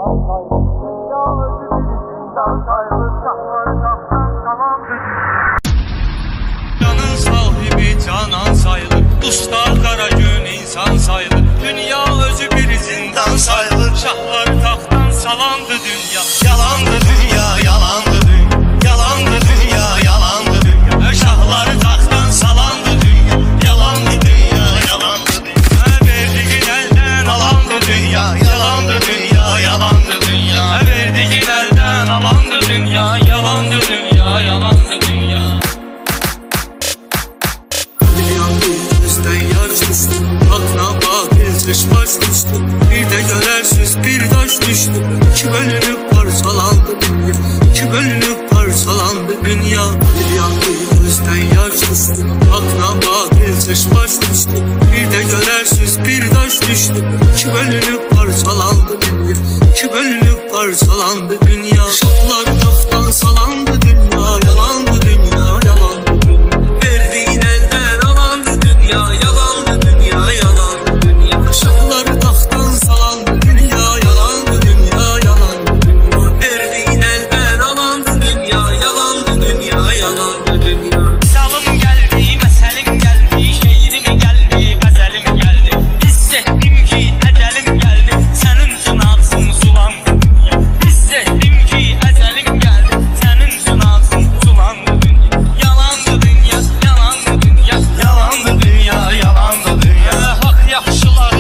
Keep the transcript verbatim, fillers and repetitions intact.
Canın sahibi canan sayılır, usta kara gün insan sayılır. Dünya özü bir zindan sayılır, şahları taxtdan salandı dünya. Yalandı dünya, yalandı dünya, yalandı dünya, yalandı dünya. Şahları taxtdan salandı dünya, yalandı dünya, yalandı dünya. Verdiğin elden alandı dünya, yalandı dünya, yalandı dünya. Verdiğin elden alandı dünya, yalandı dünya, yalandı dünya. Aklına bak, ezmiş baş düştü. Bir de görersiz bir taş düştü. İki bölünüp parçalandı dünya, İki bölünüp parçalandı dünya. Bir yandı gözden yaş düştü. Aklına bak, ezmiş baş düştü. Bir de görersiz bir taş düştü. İki bölünüp parçalandı dünya, İki bölünüp parçalandı dünya. Şahlar taxtdan salandı dünya, yalandı dünya, yalandı dünya. Verdiğin elden alandı dünya, yalandı dünya, yalandı dünya. Şahları taxtdan salandı dünya, yalandı dünya, yalandı dünya. Verdiğin elden alandı dünya, yalandı dünya, yalandı dünya. Salım geldi, meselim geldi, şeirim geldi, gazelim geldi. Hissettim ki ecelim geldi, senin için aksın sulandı dünya. Hissettim ki ecelim geldi, senin için aksın sulandı dünya. Yalandı dünya, yalandı dünya, yalandı dünya, yalandı dünya. Hak yaxşılar